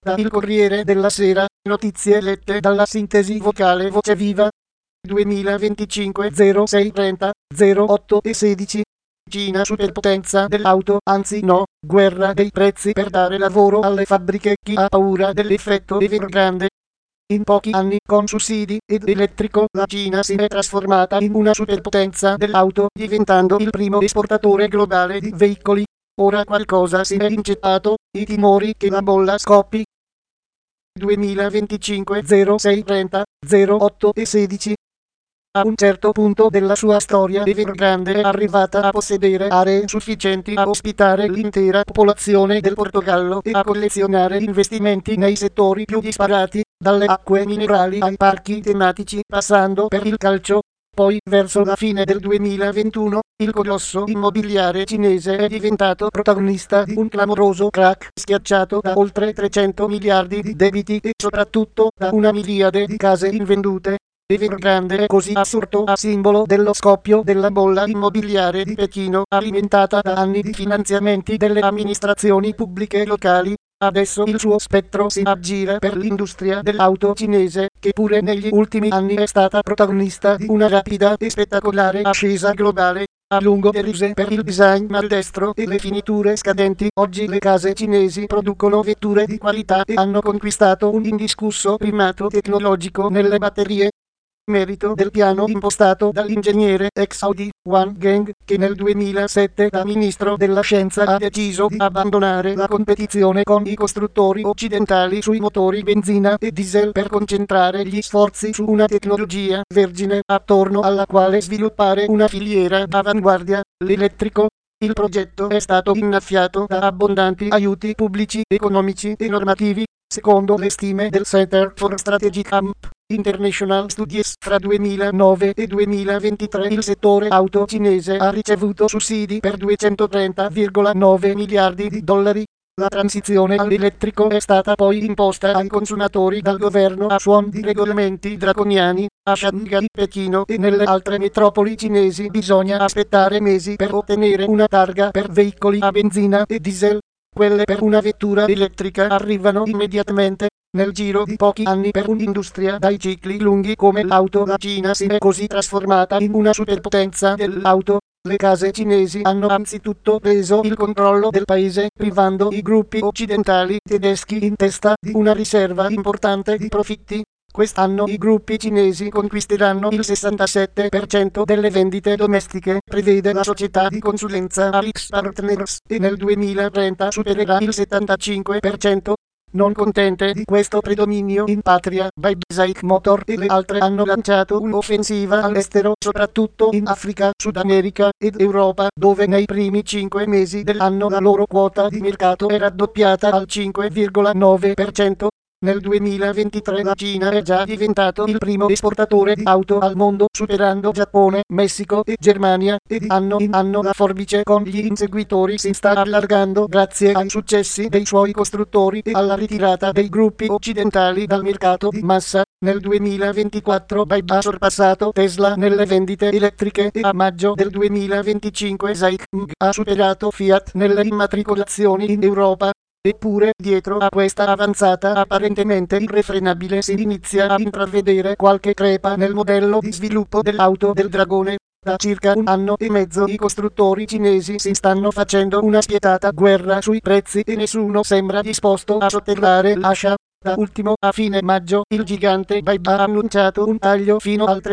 Da Il Corriere della Sera, notizie lette dalla sintesi vocale Voce Viva. 2025 0630 08 e 16. Cina superpotenza dell'auto, anzi no, guerra dei prezzi per dare lavoro alle fabbriche. Chi ha paura dell'effetto Evergrande? In pochi anni, con sussidi ed elettrico, la Cina si è trasformata in una superpotenza dell'auto, diventando il primo esportatore globale di veicoli. Ora qualcosa si è incettato, i timori che la bolla scoppi. 2025 0630 08 e 16. A un certo punto della sua storia Evergrande è arrivata a possedere aree sufficienti a ospitare l'intera popolazione del Portogallo e a collezionare investimenti nei settori più disparati, dalle acque minerali ai parchi tematici passando per il calcio. Poi, verso la fine del 2021, il colosso immobiliare cinese è diventato protagonista di un clamoroso crack schiacciato da oltre 300 miliardi di debiti e soprattutto da una miriade di case invendute. Evergrande è così assurdo a simbolo dello scoppio della bolla immobiliare di Pechino, alimentata da anni di finanziamenti delle amministrazioni pubbliche locali. Adesso il suo spettro si aggira per l'industria dell'auto cinese, che pure negli ultimi anni è stata protagonista di una rapida e spettacolare ascesa globale, a lungo derise per il design maldestro e le finiture scadenti. Oggi le case cinesi producono vetture di qualità e hanno conquistato un indiscusso primato tecnologico nelle batterie. Merito del piano impostato dall'ingegnere ex Audi, Wang Geng, che nel 2007 da ministro della scienza ha deciso di abbandonare la competizione con i costruttori occidentali sui motori benzina e diesel per concentrare gli sforzi su una tecnologia vergine attorno alla quale sviluppare una filiera d'avanguardia, l'elettrico. Il progetto è stato innaffiato da abbondanti aiuti pubblici, economici e normativi. Secondo le stime del Center for Strategic and International Studies, fra 2009 e 2023 il settore auto cinese ha ricevuto sussidi per 230,9 miliardi di dollari. La transizione all'elettrico è stata poi imposta ai consumatori dal governo a suon di regolamenti draconiani. A Shanghai, Pechino e nelle altre metropoli cinesi bisogna aspettare mesi per ottenere una targa per veicoli a benzina e diesel. Quelle per una vettura elettrica arrivano immediatamente. Nel giro di pochi anni, per un'industria dai cicli lunghi come l'auto, la Cina si è così trasformata in una superpotenza dell'auto. Le case cinesi hanno anzitutto preso il controllo del paese, privando i gruppi occidentali tedeschi in testa di una riserva importante di profitti. Quest'anno i gruppi cinesi conquisteranno il 67% delle vendite domestiche, prevede la società di consulenza Alix Partners, e nel 2030 supererà il 75%. Non contente di questo predominio in patria, BYD Motor e le altre hanno lanciato un'offensiva all'estero, soprattutto in Africa, Sud America ed Europa, dove nei primi 5 mesi dell'anno la loro quota di mercato è raddoppiata al 5,9%. Nel 2023 la Cina è già diventato il primo esportatore di auto al mondo, superando Giappone, Messico e Germania, e di anno in anno la forbice con gli inseguitori si sta allargando grazie ai successi dei suoi costruttori e alla ritirata dei gruppi occidentali dal mercato di massa. Nel 2024 BYD ha sorpassato Tesla nelle vendite elettriche e a maggio del 2025 SAIC ha superato Fiat nelle immatricolazioni in Europa. Eppure, dietro a questa avanzata apparentemente irrefrenabile si inizia a intravedere qualche crepa nel modello di sviluppo dell'auto del dragone. Da circa un anno e mezzo i costruttori cinesi si stanno facendo una spietata guerra sui prezzi e nessuno sembra disposto a sottellare l'ascia. Da ultimo, a fine maggio, il gigante BYD ha annunciato un taglio fino al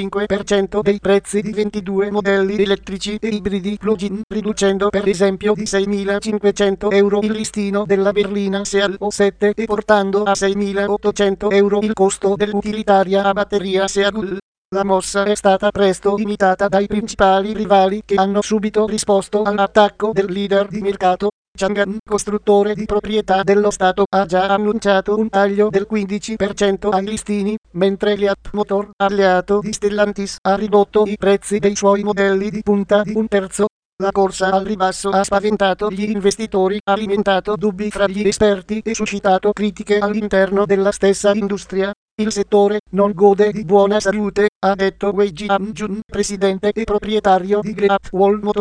35% dei prezzi di 22 modelli elettrici e ibridi plug-in, riducendo per esempio di 6.500 euro il listino della berlina Seal O7 e portando a 6.800 euro il costo dell'utilitaria a batteria Seal. La mossa è stata presto imitata dai principali rivali, che hanno subito risposto all'attacco del leader di mercato. Changan, costruttore di proprietà dello Stato, ha già annunciato un taglio del 15% ai listini, mentre Liat Motor, alleato di Stellantis, ha ridotto i prezzi dei suoi modelli di punta di un terzo. La corsa al ribasso ha spaventato gli investitori, alimentato dubbi fra gli esperti e suscitato critiche all'interno della stessa industria. Il settore non gode di buona salute, ha detto Wei Jianjun, presidente e proprietario di Great Wall Motors.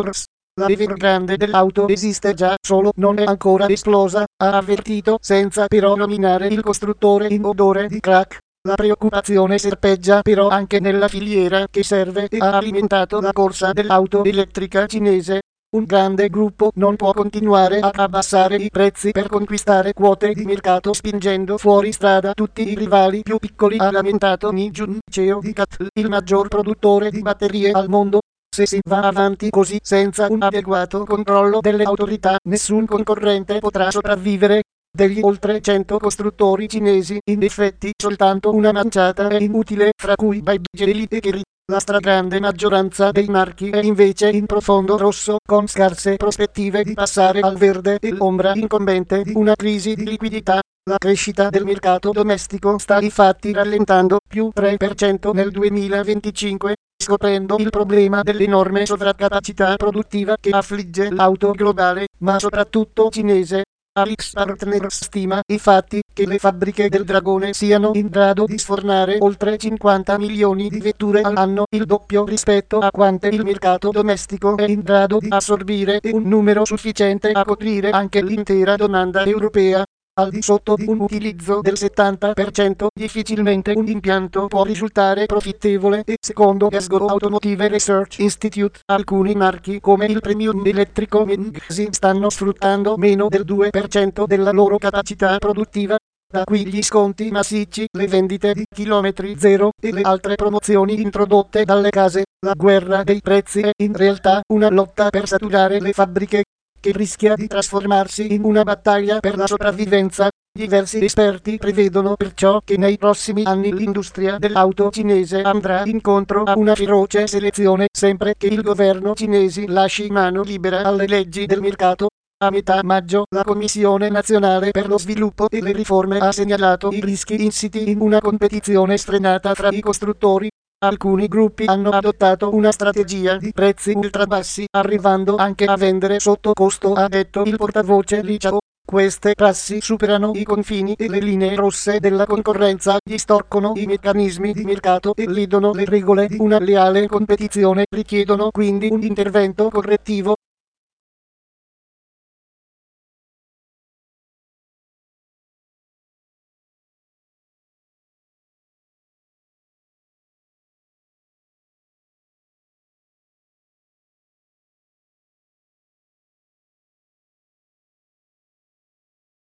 La Evergrande dell'auto esiste già, solo non è ancora esplosa, ha avvertito, senza però nominare il costruttore in odore di crack. La preoccupazione serpeggia però anche nella filiera che serve e ha alimentato la corsa dell'auto elettrica cinese. Un grande gruppo non può continuare a abbassare i prezzi per conquistare quote di mercato spingendo fuori strada tutti i rivali più piccoli, ha lamentato Mi Jun, CEO di CATL, il maggior produttore di batterie al mondo. Se si va avanti così senza un adeguato controllo delle autorità, nessun concorrente potrà sopravvivere. Degli oltre 100 costruttori cinesi, in effetti soltanto una manciata è inutile, fra cui BYD, Geely e Chery. La stragrande maggioranza dei marchi è invece in profondo rosso, con scarse prospettive di passare al verde e l'ombra incombente di una crisi di liquidità. La crescita del mercato domestico sta infatti rallentando, più 3% nel 2025, scoprendo il problema dell'enorme sovraccapacità produttiva che affligge l'auto globale, ma soprattutto cinese. AlixPartners stima, infatti, che le fabbriche del dragone siano in grado di sfornare oltre 50 milioni di vetture all'anno, il doppio rispetto a quante il mercato domestico è in grado di assorbire e un numero sufficiente a coprire anche l'intera domanda europea. Al di sotto di un utilizzo del 70%, difficilmente un impianto può risultare profittevole e, secondo Glasgow Automotive Research Institute, alcuni marchi come il premium elettrico Mengzi stanno sfruttando meno del 2% della loro capacità produttiva. Da qui gli sconti massicci, le vendite di chilometri zero e le altre promozioni introdotte dalle case. La guerra dei prezzi è in realtà una lotta per saturare le fabbriche, che rischia di trasformarsi in una battaglia per la sopravvivenza. Diversi esperti prevedono perciò che nei prossimi anni l'industria dell'auto cinese andrà incontro a una feroce selezione, sempre che il governo cinese lasci mano libera alle leggi del mercato. A metà maggio, la Commissione Nazionale per lo Sviluppo e le Riforme ha segnalato i rischi insiti in una competizione sfrenata tra i costruttori. Alcuni gruppi hanno adottato una strategia di prezzi ultra bassi, arrivando anche a vendere sotto costo, ha detto il portavoce Li Chao. Queste prassi superano i confini e le linee rosse della concorrenza, distorcono i meccanismi di mercato e ledono le regole di una leale competizione, richiedono quindi un intervento correttivo.